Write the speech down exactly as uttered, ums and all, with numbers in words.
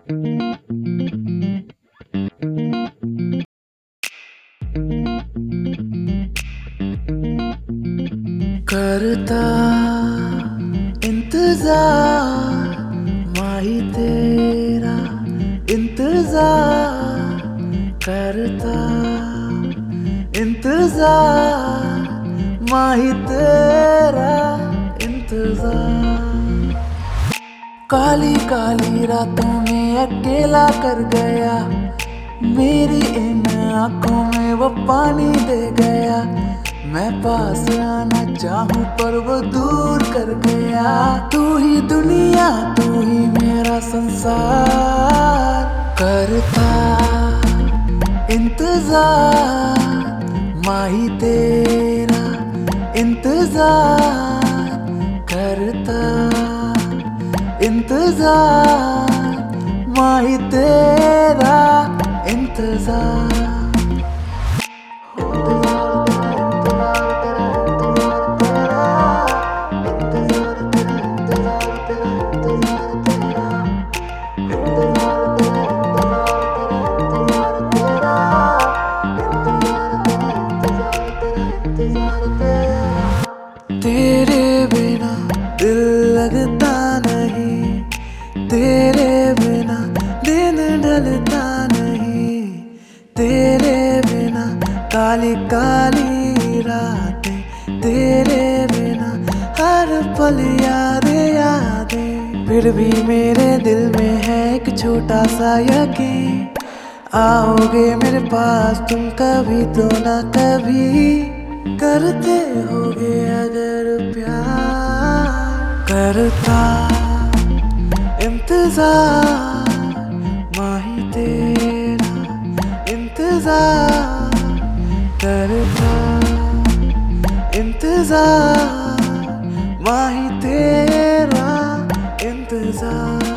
करता इंतजार माही तेरा इंतजार करता इंतजार माही तेरा इंतजार। काली काली रातों में अकेला कर गया, मेरी इन आंखों में वो पानी दे गया। मैं पास आना चाहूं पर वो दूर कर गया। तू ही दुनिया तू ही मेरा संसार, करता इंतजार माही तेरा इंतजार करता इंतजार माही तेरा इंतजार। तेरे बिना दिल लगता नहीं, तेरे बिना दिन ढलता नहीं। तेरे बिना काली काली रातें, तेरे बिना हर पल यादें यादें। फिर भी मेरे दिल में है एक छोटा सा यकीन, आओगे मेरे पास तुम कभी तो ना कभी। करते होगे अगर प्यार, करता इंतजार माही तेरा इंतजार करता इंतजार माही तेरा इंतजार।